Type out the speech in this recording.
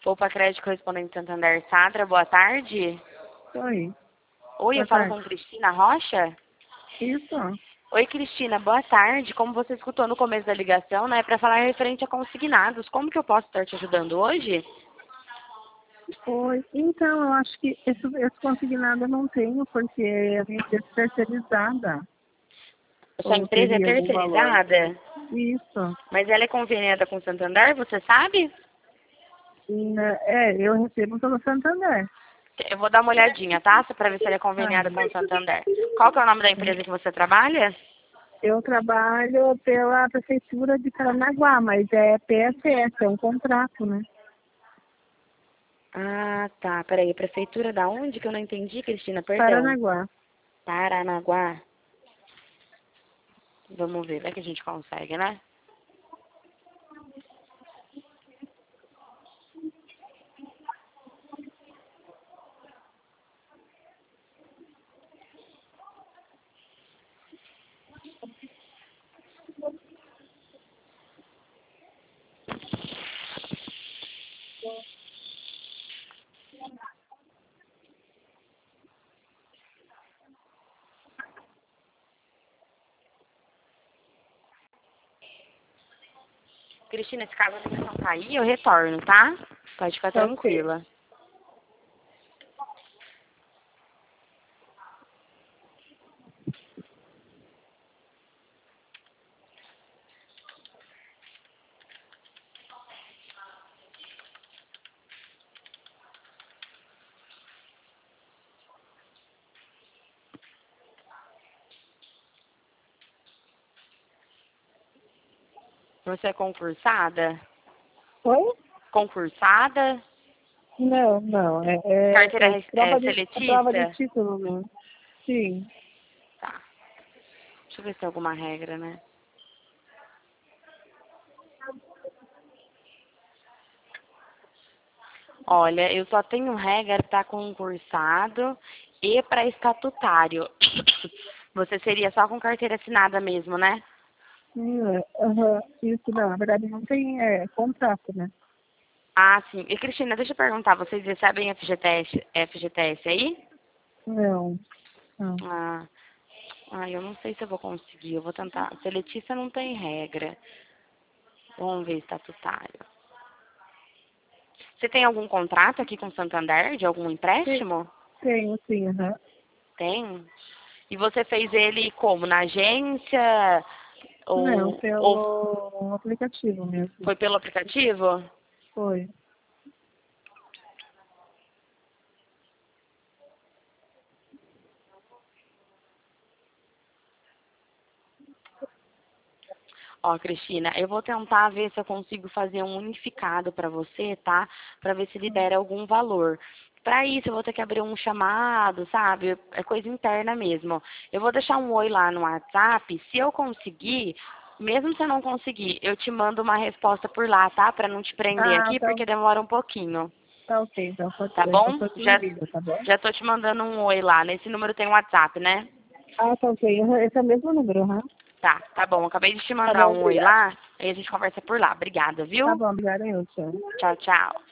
Poupa Crédito Correspondente Santander Sadra, boa tarde. Oi, Oi, eu boa falo tarde. com Cristina Rocha? Isso, Oi, Cristina, boa tarde. Como você escutou no começo da ligação, né, para falar referente a consignados, como que eu posso estar te ajudando hoje? foi. Então, eu acho que esse consignado eu não tenho, porque a minha empresa é terceirizada. Sua Ou empresa é teria algum valor? terceirizada, Isso. mas ela é conveniada com Santander, você sabe? Eu recebo pelo Santander. Eu vou dar uma olhadinha, tá? Para ver se ela é Tá. conveniada com Santander. Qual que é o nome da empresa que você trabalha? Eu trabalho pela Prefeitura de Paranaguá, mas é PSS, é um contrato, né? Ah, tá. Peraí, prefeitura da onde que eu não entendi, Cristina? Perdão. Paranaguá. Paranaguá. Vamos ver, vai que a gente consegue, né? Cristina, se caso a ligação cair, eu retorno, tá? Pode ficar Tá ok. tranquila. Você é concursada? Oi? Concursada? Não. Carteira É prova de seletista? título, né? Sim. Tá. Deixa eu ver se tem alguma regra, né? Olha, eu só tenho regra para concursado e para estatutário. Você seria só com carteira assinada mesmo, né? Aham. Isso, não. Na verdade, não tem contrato, né? Ah, sim. E Cristina, deixa eu perguntar, vocês recebem FGTS aí? Não. Não. Ah, eu não sei se eu vou conseguir. Eu vou tentar. Seletista não tem regra. Vamos ver estatutário. Você tem algum contrato aqui com o Santander, de algum Tem- empréstimo? Tenho, sim. Aham. Tem. E você fez ele como? Na agência? Não, Ou pelo aplicativo mesmo. foi pelo aplicativo? Foi. Ó, Cristina, eu vou tentar ver se eu consigo fazer um unificado para você, tá? Para ver se libera algum valor. Para isso, eu vou ter que abrir um chamado, sabe? É coisa interna mesmo. Eu vou deixar um oi lá no WhatsApp. Se eu conseguir, mesmo se eu não conseguir, eu te mando uma resposta por lá, tá? Para não te prender Ah, aqui, porque demora um pouquinho. tá ok. Então pode Tá ser. Então bom? depois tu me liga, tá bom? Já tô te mandando um oi lá. Nesse número tem WhatsApp, né? Ah, tá ok. Aham, esse é o mesmo número, aham. Tá bom. Acabei de te Tá mandar bom, um oi obrigada. lá. Aí a gente conversa por lá. Obrigada, Tá viu? bom, obrigada, eu, tchau. Tchau, tchau.